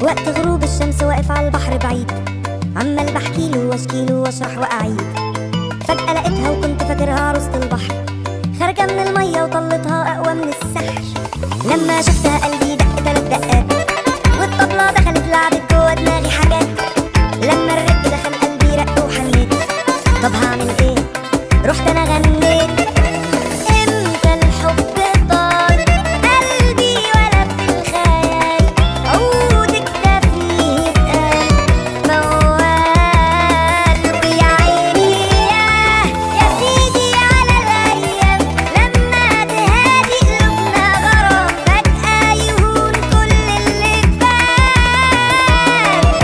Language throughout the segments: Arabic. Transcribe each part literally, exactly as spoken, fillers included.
وقت غروب الشمس واقف على البحر بعيد، عمال بحكيله واشكيله واشرح واعيد. فجأة لقيتها وكنت فاكرها عروسة البحر، خارجة من المية وطلتها أقوى من السحر. لما شفتها قلبي دق تلات دقات، والطبلة دخلت لعبت جوا دماغي حاجات. لما الرق دخل قلبي رق وحنيت، طب هعمل ايه؟ رحت انا غنيت. امتى الحب طال قلبي ولا في الخيال، عودك ده فيه اتقال موال. ويا عيني ياه يا سيدي على الايام، لما تهادي قلوبنا غرام فجأة يهون كل اللي فات.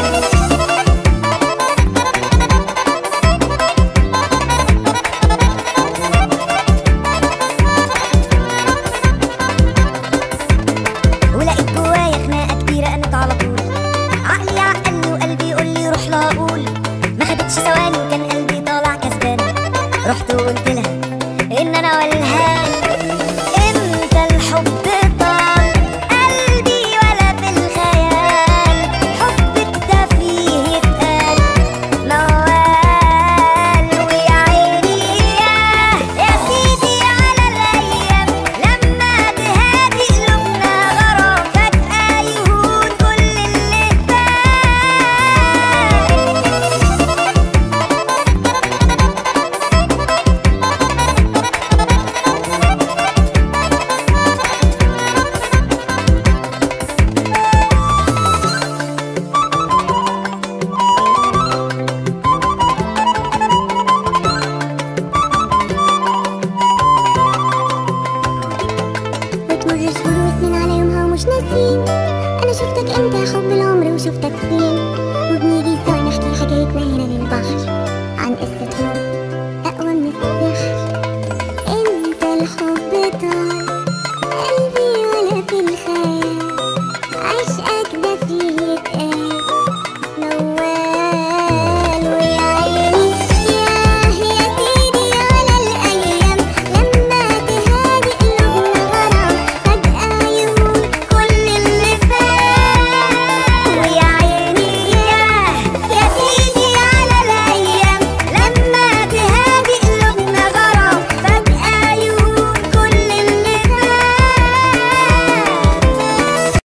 ولقيت جوايا خناقة كبيرة قامت على طول، عقلي عقلني وقلبي يقولي روح لها قول. ما خدتش ثواني وكان قلبي طالع كسبان، رحت وقلت لها ان انا والهان. امتى الحب طال قلبي ولا في الخيال، حبك ده فيه اتقال موال. ويا عيني ياه يا سيدي على الايام، لما تهادي قلوبنا غرام فجأة يهون كل اللي فات. بتمر شهور وسنين على يومها ومش ناسين، انا شفتك انت يا حب العمر وشفتك فين.